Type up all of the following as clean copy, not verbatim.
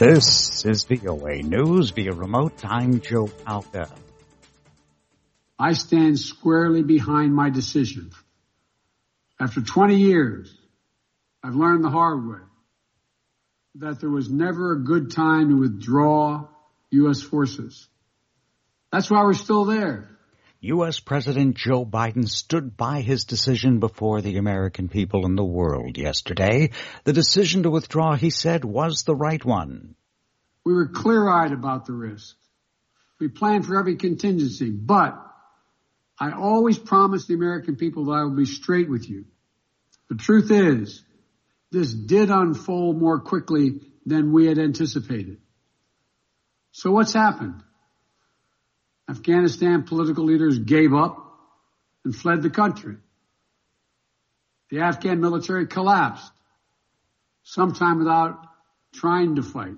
This is VOA News via remote. I'm Joe Palca. I stand squarely behind my decision. After 20 years, I've learned the hard way that there was never a good time to withdraw U.S. forces. That's why we're still there. U.S. President Joe Biden stood by his decision before the American people and the world yesterday. The decision to withdraw, he said, was the right one. We were clear-eyed about the risk. We planned for every contingency, but I always promised the American people that I would be straight with you. The truth is, this did unfold more quickly than we had anticipated. So what's happened? Afghanistan political leaders gave up and fled the country. The Afghan military collapsed, sometime without trying to fight.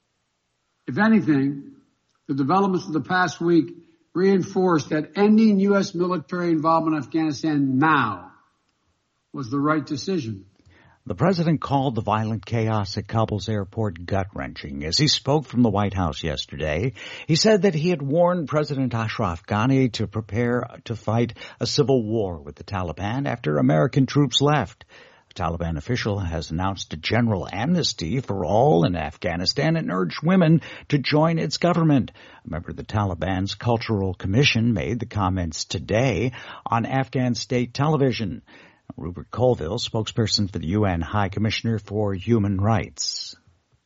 If anything, the developments of the past week reinforced that ending U.S. military involvement in Afghanistan now was the right decision. The president called the violent chaos at Kabul's airport gut-wrenching. As he spoke from the White House yesterday, he said that he had warned President Ashraf Ghani to prepare to fight a civil war with the Taliban after American troops left. A Taliban official has announced a general amnesty for all in Afghanistan and urged women to join its government. A member of the Taliban's Cultural Commission made the comments today on Afghan state television. Rupert Colville, spokesperson for the UN High Commissioner for Human Rights.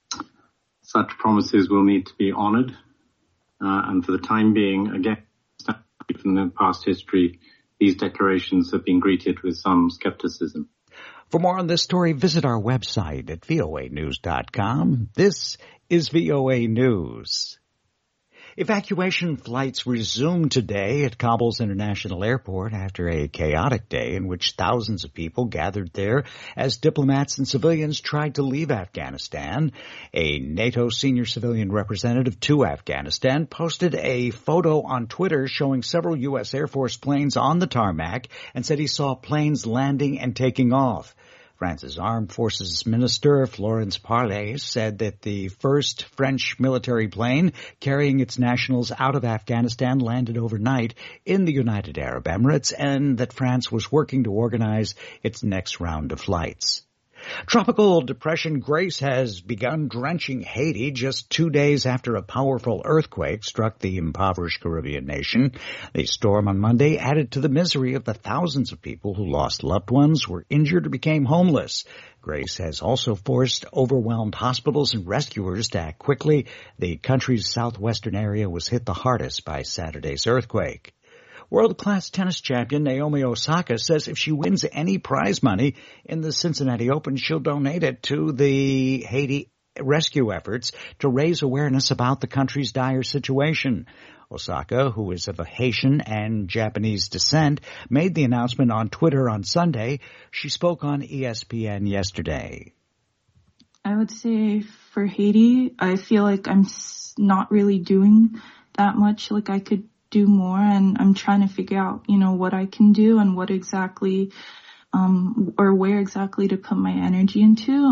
Such promises will need to be honored. And for the time being, again, from the past history, these declarations have been greeted with some skepticism. For more on this story, visit our website at voanews.com. This is VOA News. Evacuation flights resumed today at Kabul's International Airport after a chaotic day in which thousands of people gathered there as diplomats and civilians tried to leave Afghanistan. A NATO senior civilian representative to Afghanistan posted a photo on Twitter showing several U.S. Air Force planes on the tarmac and said he saw planes landing and taking off. France's Armed Forces Minister Florence Parly said that the first French military plane carrying its nationals out of Afghanistan landed overnight in the United Arab Emirates and that France was working to organize its next round of flights. Tropical depression Grace has begun drenching Haiti just 2 days after a powerful earthquake struck the impoverished Caribbean nation. The storm on Monday added to the misery of the thousands of people who lost loved ones, were injured, or became homeless. Grace has also forced overwhelmed hospitals and rescuers to act quickly. The country's southwestern area was hit the hardest by Saturday's earthquake. World-class tennis champion Naomi Osaka says if she wins any prize money in the Cincinnati Open, she'll donate it to the Haiti rescue efforts to raise awareness about the country's dire situation. Osaka, who is of Haitian and Japanese descent, made the announcement on Twitter on Sunday. She spoke on ESPN yesterday. I would say for Haiti, I feel like I'm not really doing that much. Like I could do more, and I'm trying to figure out, what I can do and what exactly, or where exactly to put my energy into.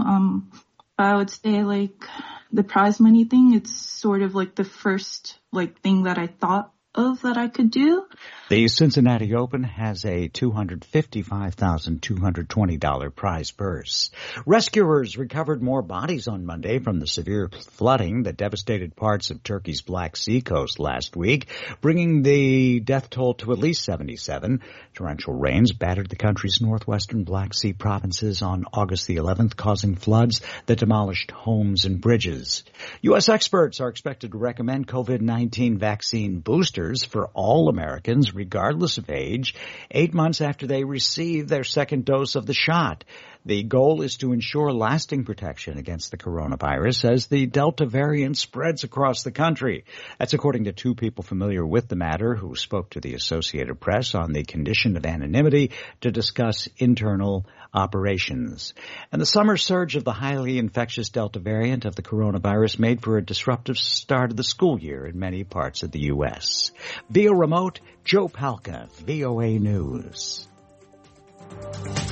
I would say like the prize money thing, it's sort of like the first thing that I thought of that I could do. The Cincinnati Open has a $255,220 prize purse. Rescuers recovered more bodies on Monday from the severe flooding that devastated parts of Turkey's Black Sea coast last week, bringing the death toll to at least 77. Torrential rains battered the country's northwestern Black Sea provinces on August the 11th, causing floods that demolished homes and bridges. U.S. experts are expected to recommend COVID-19 vaccine boosters for all Americans, regardless of age, 8 months after they receive their second dose of the shot. The goal is to ensure lasting protection against the coronavirus as the Delta variant spreads across the country. That's according to two people familiar with the matter who spoke to the Associated Press on the condition of anonymity to discuss internal operations. And the summer surge of the highly infectious Delta variant of the coronavirus made for a disruptive start of the school year in many parts of the U.S. Via remote, Joe Palca, VOA News.